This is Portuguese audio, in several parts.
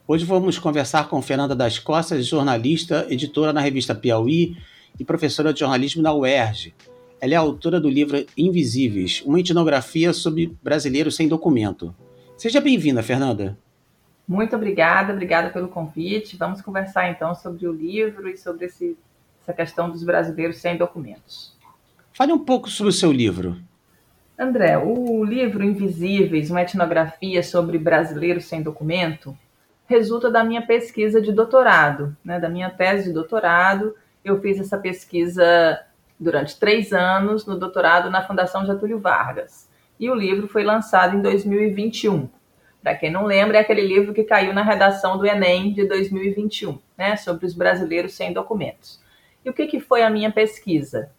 Hoje vamos conversar com Fernanda das Cossas, jornalista, editora na revista Piauí e professora de jornalismo na UERJ. Ela é autora do livro Invisíveis, uma etnografia sobre brasileiros sem documento. Seja bem-vinda, Fernanda. Muito obrigada pelo convite. Vamos conversar então sobre o livro e sobre essa questão dos brasileiros sem documentos. Fale um pouco sobre o seu livro. André, o livro Invisíveis, uma etnografia sobre brasileiros sem documento, resulta da minha pesquisa de doutorado, da minha tese de doutorado. Eu fiz essa pesquisa durante 3 anos no doutorado na Fundação Getúlio Vargas. E o livro foi lançado em 2021. Para quem não lembra, é aquele livro que caiu na redação do Enem de 2021, sobre os brasileiros sem documentos. E o que foi a minha pesquisa?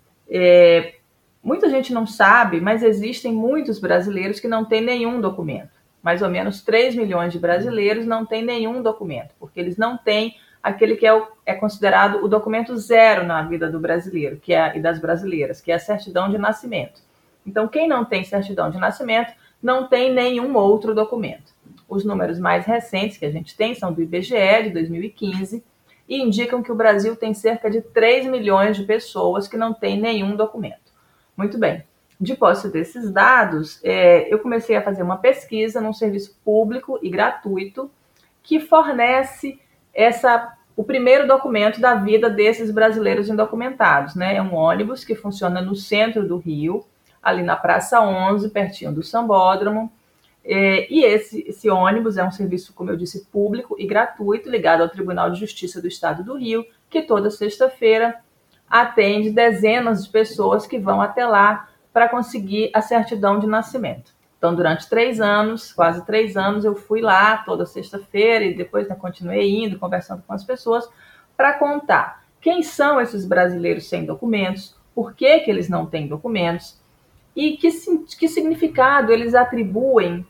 Muita gente não sabe, mas existem muitos brasileiros que não têm nenhum documento. Mais ou menos 3 milhões de brasileiros não têm nenhum documento, porque eles não têm aquele que é considerado o documento zero na vida do brasileiro e das brasileiras, que é a certidão de nascimento. Então, quem não tem certidão de nascimento não tem nenhum outro documento. Os números mais recentes que a gente tem são do IBGE, de 2015, e indicam que o Brasil tem cerca de 3 milhões de pessoas que não têm nenhum documento. Muito bem. De posse desses dados, eu comecei a fazer uma pesquisa num serviço público e gratuito que fornece o primeiro documento da vida desses brasileiros indocumentados. É um ônibus que funciona no centro do Rio, ali na Praça 11, pertinho do Sambódromo. E esse ônibus é um serviço, como eu disse, público e gratuito, ligado ao Tribunal de Justiça do Estado do Rio, que toda sexta-feira atende dezenas de pessoas que vão até lá para conseguir a certidão de nascimento. Então, durante 3 anos, quase 3 anos, eu fui lá toda sexta-feira e depois continuei indo, conversando com as pessoas, para contar quem são esses brasileiros sem documentos, por que eles não têm documentos e que significado eles atribuem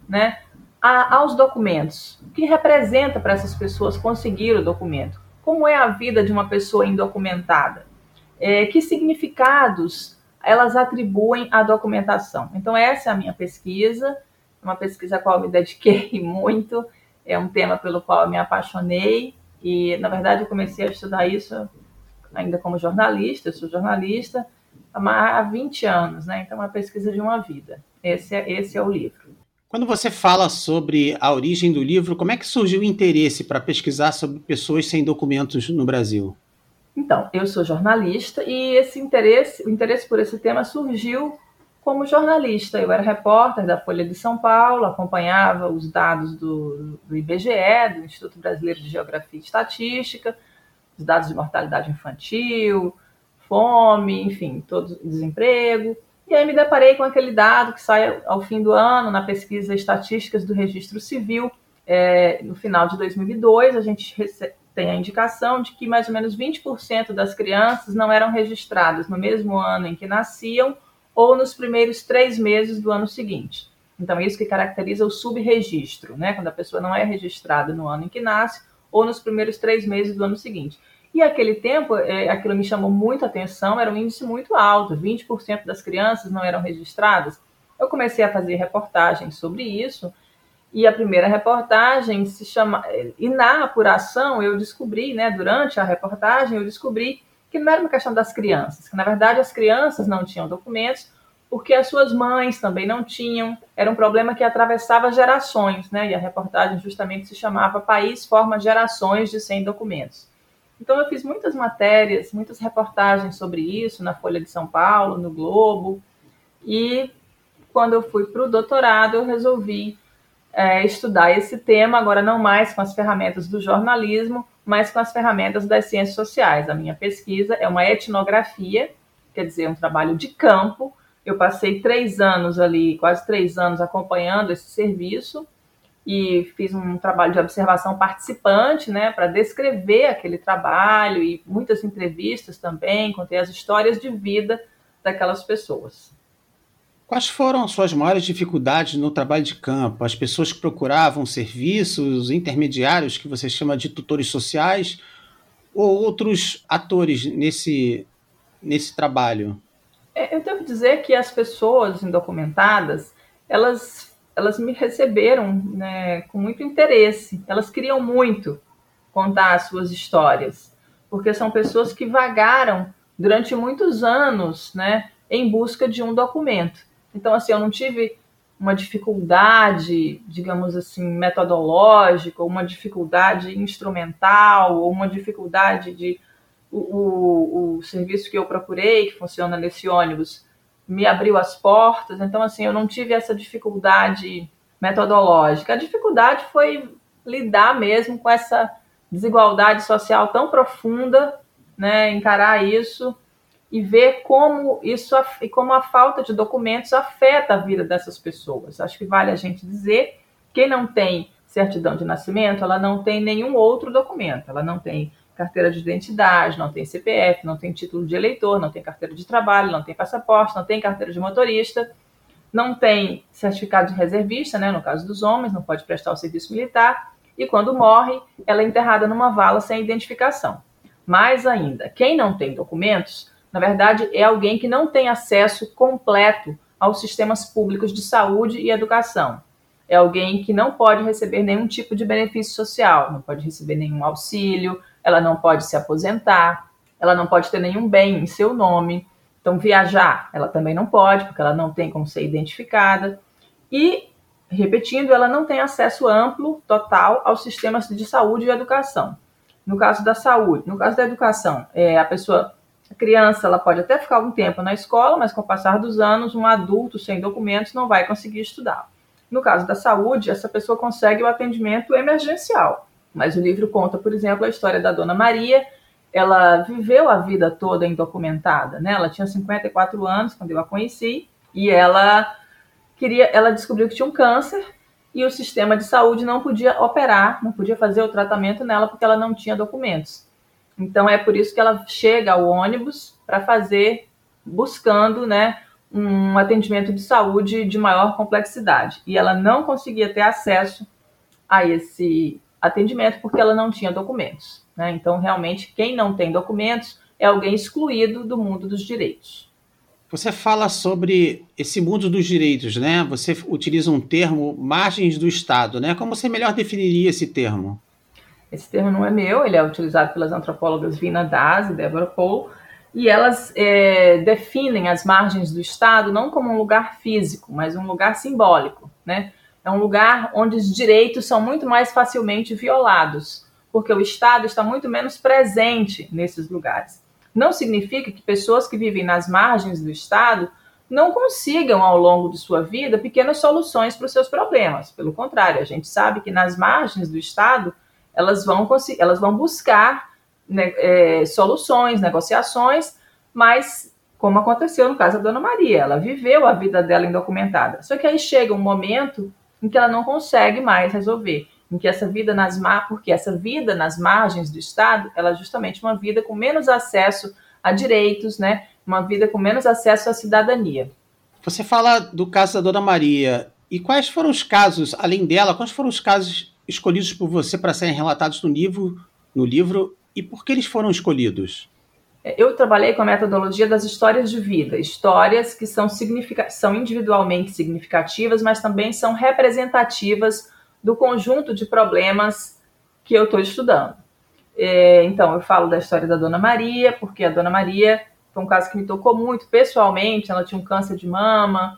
aos documentos. O que representa para essas pessoas conseguir o documento? Como é a vida de uma pessoa indocumentada? Que significados elas atribuem à documentação? Então, essa é a minha pesquisa, uma pesquisa a qual eu me dediquei muito, é um tema pelo qual eu me apaixonei e, na verdade, eu comecei a estudar isso ainda como jornalista, eu sou jornalista há 20 anos, então é uma pesquisa de uma vida. Esse é o livro. Quando você fala sobre a origem do livro, como é que surgiu o interesse para pesquisar sobre pessoas sem documentos no Brasil? Então, eu sou jornalista e o interesse por esse tema surgiu como jornalista. Eu era repórter da Folha de São Paulo, acompanhava os dados do IBGE, do Instituto Brasileiro de Geografia e Estatística, os dados de mortalidade infantil, fome, enfim, todo desemprego. E aí me deparei com aquele dado que sai ao fim do ano, na pesquisa Estatísticas do Registro Civil. No final de 2002, a gente tem a indicação de que mais ou menos 20% das crianças não eram registradas no mesmo ano em que nasciam ou nos primeiros 3 meses do ano seguinte. Então, isso que caracteriza o subregistro, quando a pessoa não é registrada no ano em que nasce ou nos primeiros 3 meses do ano seguinte. E aquele tempo, aquilo me chamou muito a atenção, era um índice muito alto, 20% das crianças não eram registradas. Eu comecei a fazer reportagens sobre isso, e a primeira reportagem se chama... E na apuração eu descobri, durante a reportagem, eu descobri que não era uma questão das crianças, que na verdade as crianças não tinham documentos, porque as suas mães também não tinham, era um problema que atravessava gerações, e a reportagem justamente se chamava País forma gerações de sem documentos. Então eu fiz muitas matérias, muitas reportagens sobre isso na Folha de São Paulo, no Globo, e quando eu fui para o doutorado eu resolvi estudar esse tema, agora não mais com as ferramentas do jornalismo, mas com as ferramentas das ciências sociais. A minha pesquisa é uma etnografia, quer dizer, um trabalho de campo. Eu passei 3 anos ali, quase 3 anos acompanhando esse serviço e fiz um trabalho de observação participante, para descrever aquele trabalho e muitas entrevistas também, contei as histórias de vida daquelas pessoas. Quais foram as suas maiores dificuldades no trabalho de campo? As pessoas que procuravam serviços, intermediários, que você chama de tutores sociais, ou outros atores nesse trabalho? Eu devo dizer que as pessoas indocumentadas, elas elas me receberam, né, com muito interesse. Elas queriam muito contar as suas histórias, porque são pessoas que vagaram durante muitos anos, né, em busca de um documento. Então, assim, eu não tive uma dificuldade, digamos assim, metodológica, ou uma dificuldade instrumental, ou uma dificuldade de o serviço que eu procurei, que funciona nesse ônibus, me abriu as portas. Então, assim, eu não tive essa dificuldade metodológica. A dificuldade foi lidar mesmo com essa desigualdade social tão profunda, né, encarar isso e ver como isso e como a falta de documentos afeta a vida dessas pessoas. Acho que vale a gente dizer, quem não tem certidão de nascimento, ela não tem nenhum outro documento, ela não tem carteira de identidade, não tem CPF, não tem título de eleitor, não tem carteira de trabalho, não tem passaporte, não tem carteira de motorista, não tem certificado de reservista, né, no caso dos homens, não pode prestar o serviço militar, e quando morre, ela é enterrada numa vala sem identificação. Mais ainda, quem não tem documentos, na verdade, é alguém que não tem acesso completo aos sistemas públicos de saúde e educação. É alguém que não pode receber nenhum tipo de benefício social, não pode receber nenhum auxílio, ela não pode se aposentar, ela não pode ter nenhum bem em seu nome. Então, viajar, ela também não pode, porque ela não tem como ser identificada. E, repetindo, ela não tem acesso amplo, total, aos sistemas de saúde e educação. No caso da saúde, no caso da educação, a criança, ela pode até ficar algum tempo na escola, mas com o passar dos anos, um adulto sem documentos não vai conseguir estudar. No caso da saúde, essa pessoa consegue o atendimento emergencial. Mas o livro conta, por exemplo, a história da Dona Maria. Ela viveu a vida toda indocumentada, né? Ela tinha 54 anos quando eu a conheci e ela descobriu que tinha um câncer e o sistema de saúde não podia operar, não podia fazer o tratamento nela porque ela não tinha documentos. Então é por isso que ela chega ao ônibus para fazer, buscando, né, um atendimento de saúde de maior complexidade. E ela não conseguia ter acesso a esse atendimento porque ela não tinha documentos, né? Então, realmente, quem não tem documentos é alguém excluído do mundo dos direitos. Você fala sobre esse mundo dos direitos, né? Você utiliza um termo, margens do Estado, né? Como você melhor definiria esse termo? Esse termo não é meu, ele é utilizado pelas antropólogas Vina Das e Deborah Pohl, e elas definem as margens do Estado não como um lugar físico, mas um lugar simbólico, né? É um lugar onde os direitos são muito mais facilmente violados, porque o Estado está muito menos presente nesses lugares. Não significa que pessoas que vivem nas margens do Estado não consigam, ao longo de sua vida, pequenas soluções para os seus problemas. Pelo contrário, a gente sabe que nas margens do Estado elas vão buscar, né, soluções, negociações, mas como aconteceu no caso da Dona Maria, ela viveu a vida dela indocumentada. Só que aí chega um momento em que ela não consegue mais resolver, em que porque essa vida nas margens do Estado, ela é justamente uma vida com menos acesso a direitos, né? Uma vida com menos acesso à cidadania. Você fala do caso da Dona Maria. E quais foram os casos, além dela, quais foram os casos escolhidos por você para serem relatados no livro e por que eles foram escolhidos? Eu trabalhei com a metodologia das histórias de vida, histórias que são individualmente significativas, mas também são representativas do conjunto de problemas que eu estou estudando. Então, eu falo da história da Dona Maria, porque a Dona Maria foi um caso que me tocou muito pessoalmente. Ela tinha um câncer de mama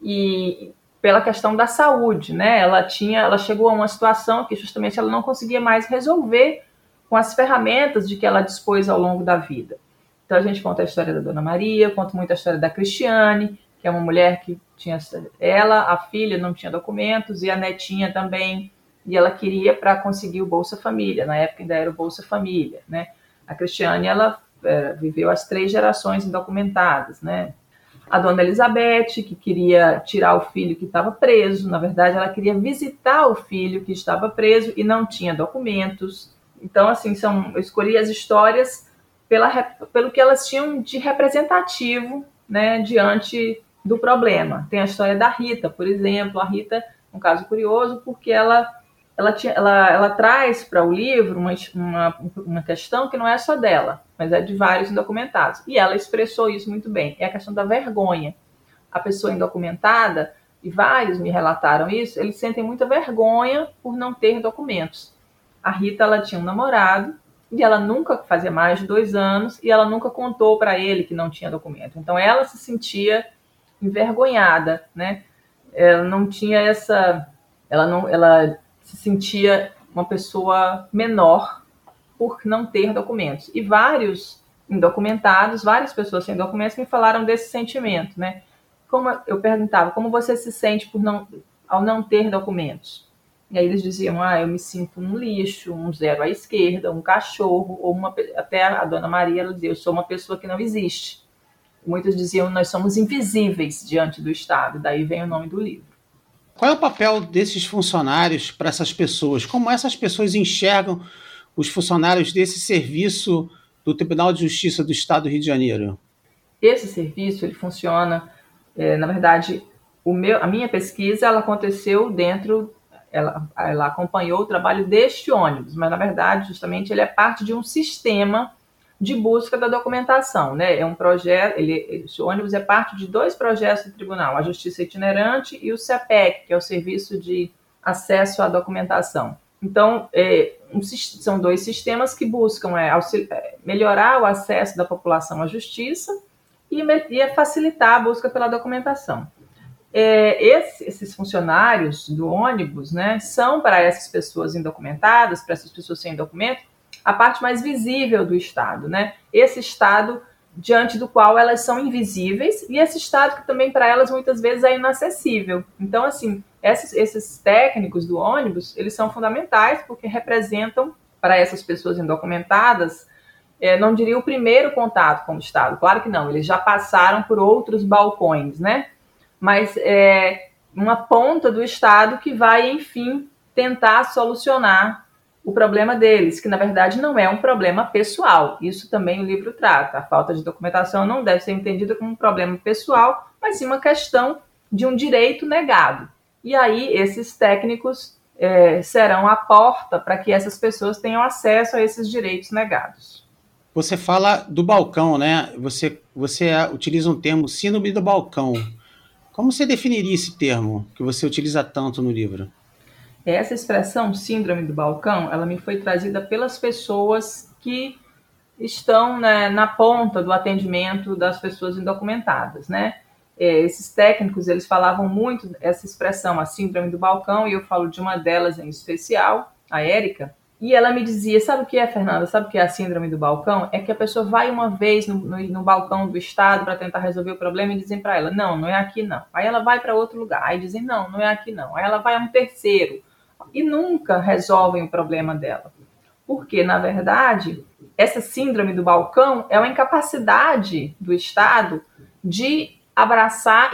e pela questão da saúde, né? Ela chegou a uma situação que justamente ela não conseguia mais resolver com as ferramentas de que ela dispôs ao longo da vida. Então a gente conta a história da Dona Maria, eu conto muito a história da Cristiane, que é uma mulher que tinha a filha não tinha documentos e a netinha também, e ela queria para conseguir o Bolsa Família, na época ainda era o Bolsa Família, né? A Cristiane, ela viveu as 3 gerações indocumentadas, né? A Dona Elizabeth, que queria tirar o filho que estava preso, na verdade ela queria visitar o filho que estava preso e não tinha documentos. Então, assim, eu escolhi as histórias pelo que elas tinham de representativo, né, diante do problema. Tem a história da Rita, por exemplo. A Rita é um caso curioso porque ela traz para o livro uma questão que não é só dela, mas é de vários indocumentados. E ela expressou isso muito bem. É a questão da vergonha. A pessoa indocumentada, e vários me relataram isso, eles sentem muita vergonha por não ter documentos. A Rita, ela tinha um namorado, e ela nunca, fazia mais de 2 anos, e ela nunca contou para ele que não tinha documento. Então, ela se sentia envergonhada, né? Ela não tinha essa... Ela se sentia uma pessoa menor por não ter documentos. E vários indocumentados, várias pessoas sem documentos me falaram desse sentimento, né? Como eu perguntava, como você se sente ao não ter documentos? E aí eles diziam, eu me sinto um lixo, um zero à esquerda, um cachorro, ou até a dona Maria, ela dizia, eu sou uma pessoa que não existe. Muitos diziam, nós somos invisíveis diante do Estado, daí vem o nome do livro. Qual é o papel desses funcionários para essas pessoas? Como essas pessoas enxergam os funcionários desse serviço do Tribunal de Justiça do Estado do Rio de Janeiro? Esse serviço, ele funciona, na verdade, a minha pesquisa, ela aconteceu dentro... Ela acompanhou o trabalho deste ônibus, mas, na verdade, justamente, ele é parte de um sistema de busca da documentação, né? É um projeto, esse ônibus é parte de 2 projetos do tribunal, a Justiça Itinerante e o CEPEC, que é o Serviço de Acesso à Documentação. Então, são 2 sistemas que buscam melhorar o acesso da população à justiça e facilitar a busca pela documentação. Esses funcionários do ônibus, né, são para essas pessoas indocumentadas, para essas pessoas sem documento, a parte mais visível do Estado, né? Esse Estado diante do qual elas são invisíveis e esse Estado que também para elas muitas vezes é inacessível. Então, assim, esses técnicos do ônibus, eles são fundamentais porque representam para essas pessoas indocumentadas, não diria o primeiro contato com o Estado, claro que não, eles já passaram por outros balcões, né? Mas é uma ponta do Estado que vai, enfim, tentar solucionar o problema deles, que na verdade não é um problema pessoal. Isso também o livro trata. A falta de documentação não deve ser entendida como um problema pessoal, mas sim uma questão de um direito negado. E aí esses técnicos serão a porta para que essas pessoas tenham acesso a esses direitos negados. Você fala do balcão, né? Você utiliza um termo síndrome do balcão. Como você definiria esse termo que você utiliza tanto no livro? Essa expressão, síndrome do balcão, ela me foi trazida pelas pessoas que estão, né, na ponta do atendimento das pessoas indocumentadas, né? Esses técnicos, eles falavam muito essa expressão, a síndrome do balcão, e eu falo de uma delas em especial, a Érica, e ela me dizia, sabe o que é, Fernanda? Sabe o que é a síndrome do balcão? É que a pessoa vai uma vez no balcão do Estado para tentar resolver o problema e dizem para ela, não é aqui não. Aí ela vai para outro lugar, aí dizem, não é aqui não. Aí ela vai a um terceiro e nunca resolvem o problema dela. Porque, na verdade, essa síndrome do balcão é uma incapacidade do Estado de abraçar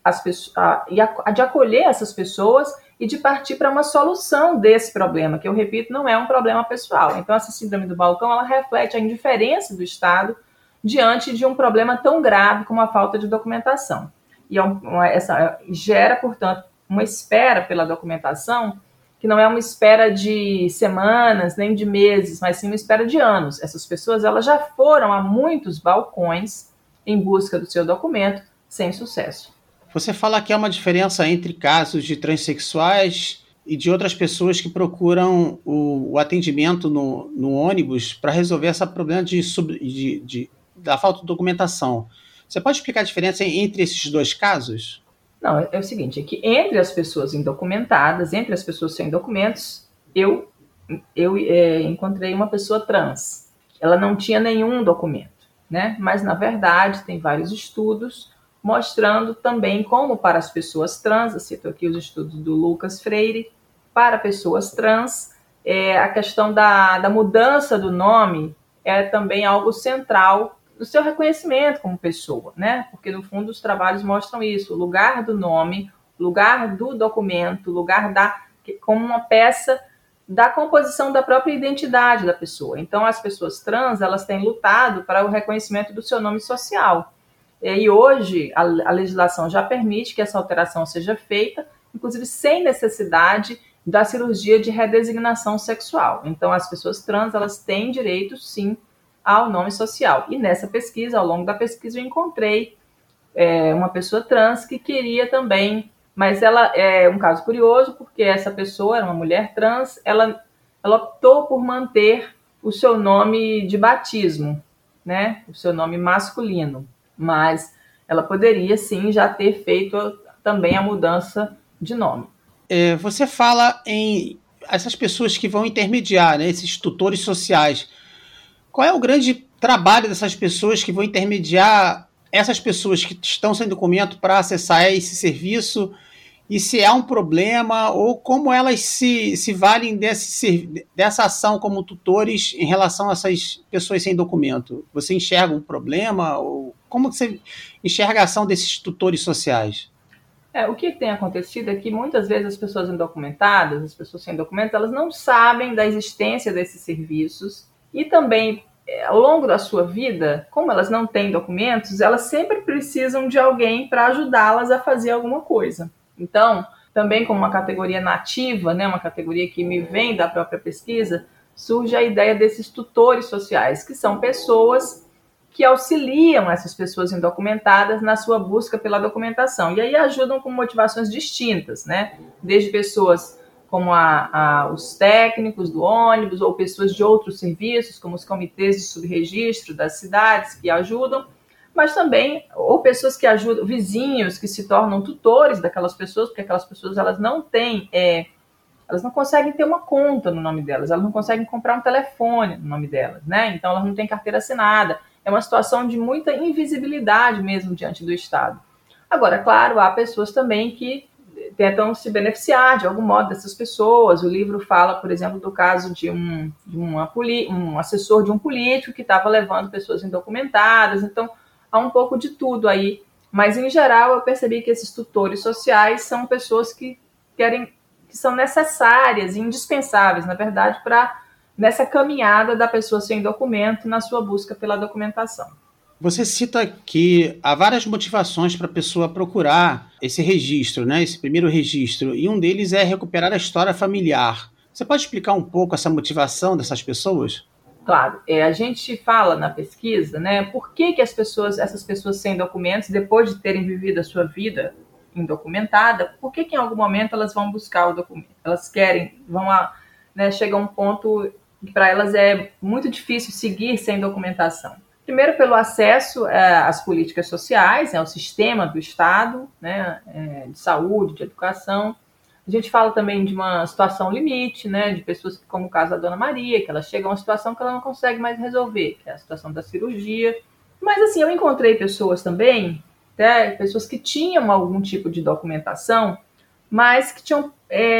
de acolher essas pessoas e de partir para uma solução desse problema, que eu repito, não é um problema pessoal. Então, essa síndrome do balcão, ela reflete a indiferença do Estado diante de um problema tão grave como a falta de documentação. E gera, portanto, uma espera pela documentação que não é uma espera de semanas, nem de meses, mas sim uma espera de anos. Essas pessoas, elas já foram a muitos balcões em busca do seu documento, sem sucesso. Você fala que há uma diferença entre casos de transexuais e de outras pessoas que procuram o atendimento no ônibus para resolver esse problema da falta de documentação. Você pode explicar a diferença entre esses 2 casos? Não, é o seguinte, é que entre as pessoas indocumentadas, entre as pessoas sem documentos, eu encontrei uma pessoa trans. Ela não tinha nenhum documento, né? Mas, na verdade, tem vários estudos mostrando também como para as pessoas trans, eu cito aqui os estudos do Lucas Freire, para pessoas trans, a questão da mudança do nome é também algo central do seu reconhecimento como pessoa, né? Porque, no fundo, os trabalhos mostram isso, o lugar do nome, o lugar do documento, o lugar como uma peça da composição da própria identidade da pessoa. Então, as pessoas trans, elas têm lutado para o reconhecimento do seu nome social. E hoje, a legislação já permite que essa alteração seja feita, inclusive sem necessidade da cirurgia de redesignação sexual. Então, as pessoas trans, elas têm direito, sim, ao nome social. E nessa pesquisa, ao longo da pesquisa, eu encontrei uma pessoa trans que queria também Mas ela é um caso curioso, porque essa pessoa era uma mulher trans, ela optou por manter o seu nome de batismo, né? O seu nome masculino. Mas ela poderia, sim, já ter feito também a mudança de nome. Você fala em essas pessoas que vão intermediar, né, esses tutores sociais. Qual é o grande trabalho dessas pessoas que vão intermediar essas pessoas que estão sem documento para acessar esse serviço? E se há um problema, ou como elas se valem dessa ação como tutores em relação a essas pessoas sem documento? Você enxerga um problema? Ou como você enxerga a ação desses tutores sociais? O que tem acontecido é que muitas vezes as pessoas indocumentadas, as pessoas sem documento, elas não sabem da existência desses serviços e também, ao longo da sua vida, como elas não têm documentos, elas sempre precisam de alguém para ajudá-las a fazer alguma coisa. Então, também como uma categoria nativa, né, uma categoria que me vem da própria pesquisa, surge a ideia desses tutores sociais, que são pessoas que auxiliam essas pessoas indocumentadas na sua busca pela documentação. E aí ajudam com motivações distintas, né? Desde pessoas como os técnicos do ônibus, ou pessoas de outros serviços, como os comitês de subregistro das cidades, que ajudam, mas também, ou pessoas que ajudam, vizinhos que se tornam tutores daquelas pessoas, porque aquelas pessoas elas não têm, elas não conseguem ter uma conta no nome delas, elas não conseguem comprar um telefone no nome delas, né? Então elas não têm carteira assinada. É uma situação de muita invisibilidade mesmo diante do Estado. Agora, claro, há pessoas também que tentam se beneficiar de algum modo dessas pessoas. O livro fala, por exemplo, do caso de um assessor de um político que estava levando pessoas indocumentadas. Então, há um pouco de tudo aí. Mas, em geral, eu percebi que esses tutores sociais são pessoas que são necessárias e indispensáveis, na verdade, nessa caminhada da pessoa sem documento na sua busca pela documentação. Você cita que há várias motivações para a pessoa procurar esse registro, né? Esse primeiro registro, e um deles é recuperar a história familiar. Você pode explicar um pouco essa motivação dessas pessoas? Claro, a gente fala na pesquisa, né, por que essas pessoas sem documentos, depois de terem vivido a sua vida indocumentada, por que em algum momento elas vão buscar o documento? Elas chega a um ponto que para elas é muito difícil seguir sem documentação. Primeiro, pelo acesso às políticas sociais, ao sistema do Estado, né, de saúde, de educação. A gente fala também de uma situação limite, né, de pessoas como o caso da Dona Maria, que ela chega a uma situação que ela não consegue mais resolver, que é a situação da cirurgia. Mas, assim, eu encontrei pessoas também, pessoas que tinham algum tipo de documentação, mas que tinham...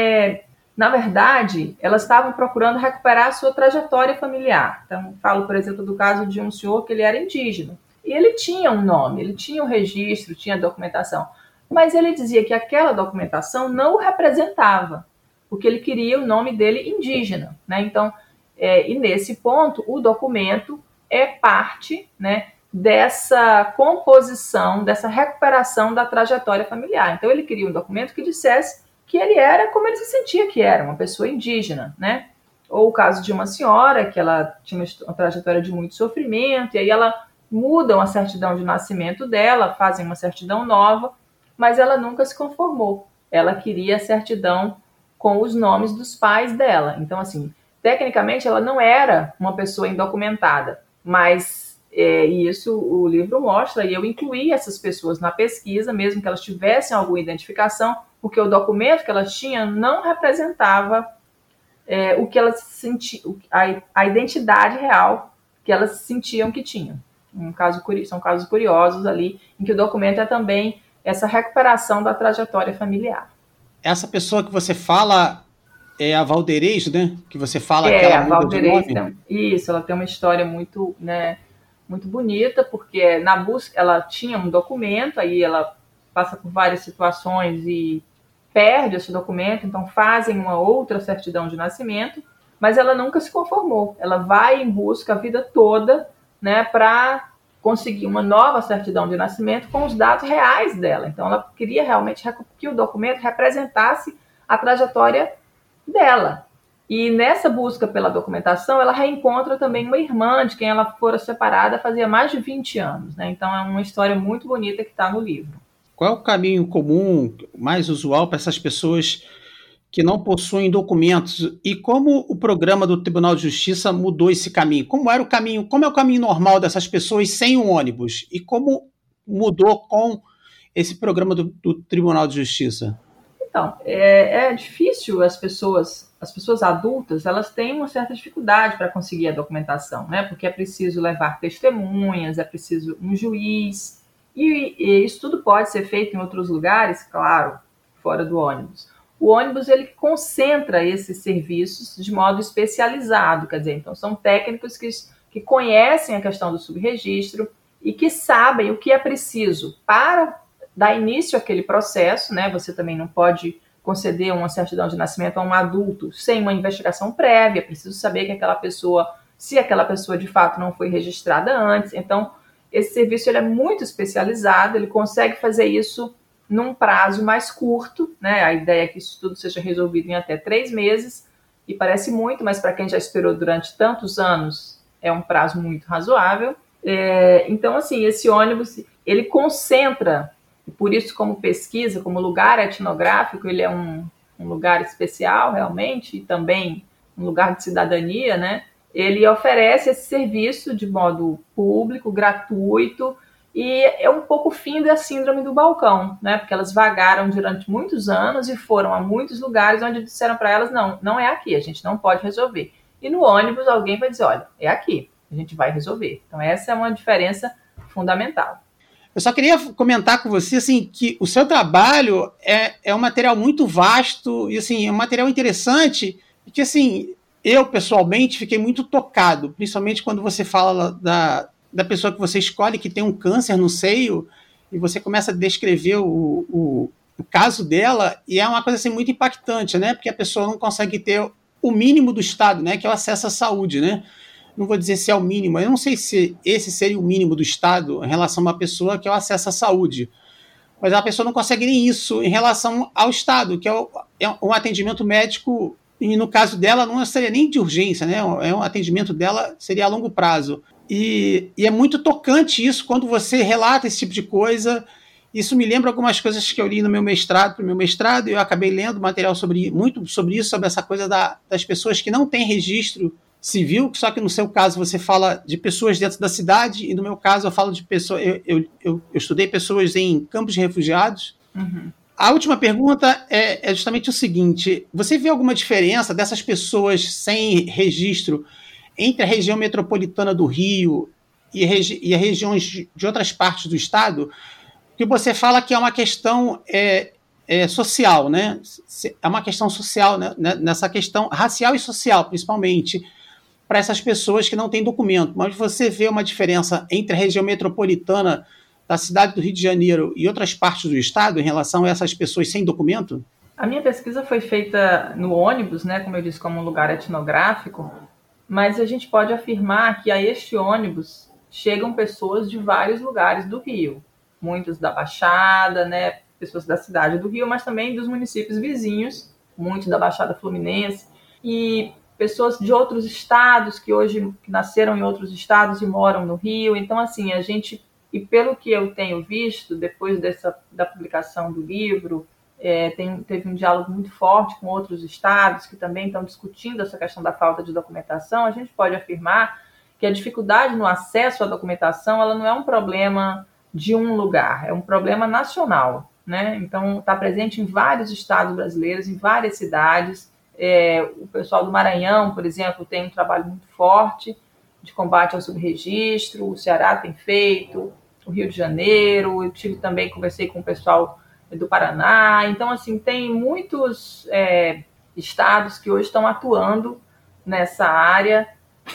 na verdade, elas estavam procurando recuperar a sua trajetória familiar. Então, falo, por exemplo, do caso de um senhor que ele era indígena. E ele tinha um nome, ele tinha um registro, tinha documentação. Mas ele dizia que aquela documentação não o representava, porque ele queria o nome dele indígena, né? Então, e nesse ponto, o documento é parte, né, dessa composição, dessa recuperação da trajetória familiar. Então, ele queria um documento que dissesse que ele era como ele se sentia que era, uma pessoa indígena, né? Ou o caso de uma senhora, que ela tinha uma trajetória de muito sofrimento, e aí ela mudam a certidão de nascimento dela, fazem uma certidão nova, mas ela nunca se conformou. Ela queria a certidão com os nomes dos pais dela. Então, assim, tecnicamente ela não era uma pessoa indocumentada, mas isso o livro mostra, e eu incluí essas pessoas na pesquisa, mesmo que elas tivessem alguma identificação, porque o documento que elas tinham não representava o que elas sentiam, a identidade real que elas sentiam que tinham. São casos curiosos ali, em que o documento é também essa recuperação da trajetória familiar. Essa pessoa que você fala é a Valderez, né? Que você fala que ela muda Valderez de nome? Isso, ela tem uma história muito, né, muito bonita, porque na busca ela tinha um documento, aí ela passa por várias situações e perde esse documento, então fazem uma outra certidão de nascimento, mas ela nunca se conformou. Ela vai em busca a vida toda, né, para conseguir uma nova certidão de nascimento com os dados reais dela. Então ela queria realmente que o documento representasse a trajetória dela. E nessa busca pela documentação, ela reencontra também uma irmã de quem ela fora separada fazia mais de 20 anos. Né? Então é uma história muito bonita que está no livro. qual é o caminho comum, mais usual para essas pessoas que não possuem documentos e como o programa do Tribunal de Justiça mudou esse caminho? Como era o caminho, como é o caminho normal dessas pessoas sem um ônibus e como mudou com esse programa do Tribunal de Justiça? Então, é difícil as pessoas adultas, elas têm uma certa dificuldade para conseguir a documentação, né? Porque é preciso levar testemunhas, é preciso um juiz, e isso tudo pode ser feito em outros lugares, claro, fora do ônibus. O ônibus, ele concentra esses serviços de modo especializado, quer dizer, então são técnicos que conhecem a questão do subregistro e que sabem o que é preciso para dar início àquele processo, né? Você também não pode conceder uma certidão de nascimento a um adulto sem uma investigação prévia, é preciso saber que aquela pessoa, se aquela pessoa de fato não foi registrada antes. Então, esse serviço ele é muito especializado, ele consegue fazer isso num prazo mais curto, né? A ideia é que isso tudo seja resolvido em até 3 meses, e parece muito, mas para quem já esperou durante tantos anos, é um prazo muito razoável. Então, assim, esse ônibus, ele concentra, e por isso, como pesquisa, como lugar etnográfico, ele é um lugar especial, realmente, e também um lugar de cidadania, né? Ele oferece esse serviço de modo público, gratuito, e é um pouco o fim da síndrome do balcão, né? Porque elas vagaram durante muitos anos e foram a muitos lugares onde disseram para elas, não é aqui, a gente não pode resolver. E no ônibus alguém vai dizer, olha, é aqui, a gente vai resolver. Então essa é uma diferença fundamental. Eu só queria comentar com você assim, que o seu trabalho é um material muito vasto e assim, é um material interessante, que assim, eu pessoalmente fiquei muito tocado, principalmente quando você fala da pessoa que você escolhe que tem um câncer no seio e você começa a descrever o caso dela, e é uma coisa assim, muito impactante, né? Porque a pessoa não consegue ter o mínimo do Estado, né? Que é o acesso à saúde, né? Não vou dizer se é o mínimo, eu não sei se esse seria o mínimo do Estado em relação a uma pessoa que é o acesso à saúde, mas a pessoa não consegue nem isso em relação ao Estado, que é um atendimento médico, e no caso dela não seria nem de urgência, né? É um atendimento dela, seria a longo prazo. E é muito tocante isso quando você relata esse tipo de coisa. Isso me lembra algumas coisas que eu li no meu mestrado, e eu acabei lendo material muito sobre isso, sobre essa coisa das pessoas que não têm registro civil, só que no seu caso você fala de pessoas dentro da cidade, e no meu caso eu falo de pessoas. Eu estudei pessoas em campos de refugiados. Uhum. A última pergunta é justamente o seguinte: você vê alguma diferença dessas pessoas sem registro entre a região metropolitana do Rio e as regiões de outras partes do estado? Que você fala que é uma questão social, né? É uma questão social, né? Nessa questão racial e social, principalmente, para essas pessoas que não têm documento. Mas você vê uma diferença entre a região metropolitana da cidade do Rio de Janeiro e outras partes do estado em relação a essas pessoas sem documento? A minha pesquisa foi feita no ônibus, né, como eu disse, como um lugar etnográfico, mas a gente pode afirmar que a este ônibus chegam pessoas de vários lugares do Rio, muitos da Baixada, né, pessoas da cidade do Rio, mas também dos municípios vizinhos, muitos da Baixada Fluminense, e pessoas de outros estados que hoje nasceram em outros estados e moram no Rio. Então, assim, a gente, e pelo que eu tenho visto, depois da publicação do livro, teve um diálogo muito forte com outros estados que também estão discutindo essa questão da falta de documentação. A gente pode afirmar que a dificuldade no acesso à documentação, ela não é um problema de um lugar, é um problema nacional, né? Então, está presente em vários estados brasileiros, em várias cidades. O pessoal do Maranhão, por exemplo, tem um trabalho muito forte de combate ao subregistro, o Ceará tem feito, o Rio de Janeiro, eu conversei com o pessoal do Paraná. Então, assim, tem muitos estados que hoje estão atuando nessa área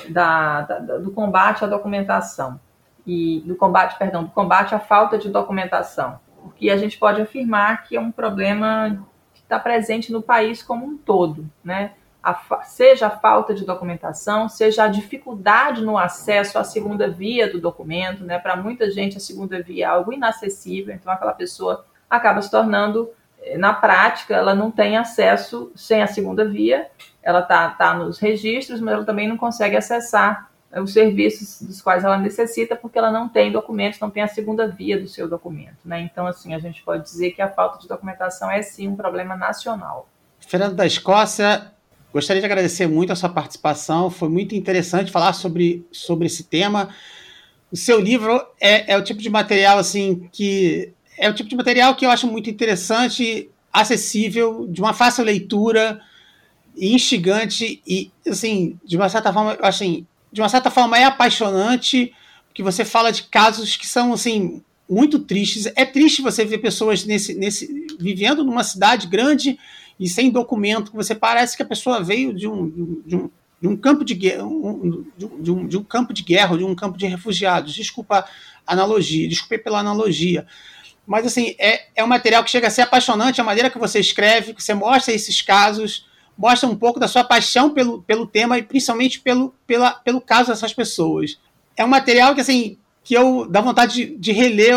do combate à documentação e do combate à falta de documentação, porque a gente pode afirmar que é um problema que está presente no país como um todo, né? Seja a falta de documentação, seja a dificuldade no acesso à segunda via do documento, né? Para muita gente a segunda via é algo inacessível, então aquela pessoa acaba se tornando, na prática, ela não tem acesso sem a segunda via, ela tá nos registros, mas ela também não consegue acessar os serviços dos quais ela necessita, porque ela não tem documentos, não tem a segunda via do seu documento, né? Então, assim, a gente pode dizer que a falta de documentação é, sim, um problema nacional. Fernanda da Escócia, gostaria de agradecer muito a sua participação, foi muito interessante falar sobre esse tema. O seu livro é o tipo de material, assim, que é o tipo de material que eu acho muito interessante, acessível, de uma fácil leitura, instigante e, assim, de uma certa forma, assim, de uma certa forma é apaixonante, porque você fala de casos que são, assim, muito tristes. É triste você ver pessoas vivendo numa cidade grande e sem documento, que você parece que a pessoa veio de um campo de guerra, de um campo de guerra, de um campo de refugiados. Desculpe pela analogia. Mas, assim, é um material que chega a ser apaixonante, a maneira que você escreve, que você mostra esses casos, mostra um pouco da sua paixão pelo tema e principalmente pelo caso dessas pessoas. É um material que, assim, que eu dá vontade de reler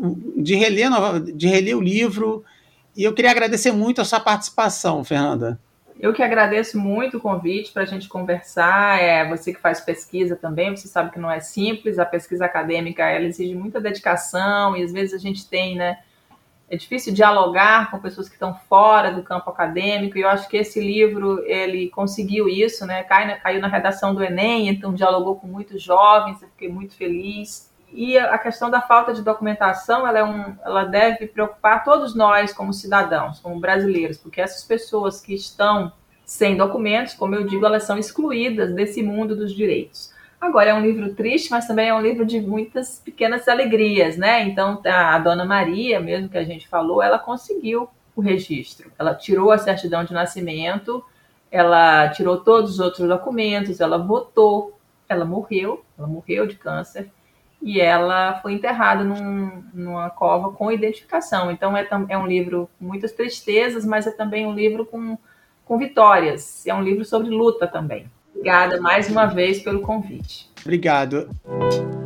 o livro, e eu queria agradecer muito a sua participação, Fernanda. Eu que agradeço muito o convite para a gente conversar. Você que faz pesquisa também, você sabe que não é simples, a pesquisa acadêmica ela exige muita dedicação e às vezes a gente tem, né? É difícil dialogar com pessoas que estão fora do campo acadêmico, e eu acho que esse livro, ele conseguiu isso, né? Caiu na redação do Enem, então dialogou com muitos jovens, eu fiquei muito feliz. E a questão da falta de documentação, ela deve preocupar todos nós como cidadãos, como brasileiros, porque essas pessoas que estão sem documentos, como eu digo, elas são excluídas desse mundo dos direitos. Agora, é um livro triste, mas também é um livro de muitas pequenas alegrias, né? Então, a Dona Maria, mesmo que a gente falou, ela conseguiu o registro. Ela tirou a certidão de nascimento, ela tirou todos os outros documentos, ela votou, ela morreu de câncer, e ela foi enterrada numa cova com identificação. Então, é um livro com muitas tristezas, mas é também um livro com vitórias. É um livro sobre luta também. Obrigada mais uma vez pelo convite. Obrigado.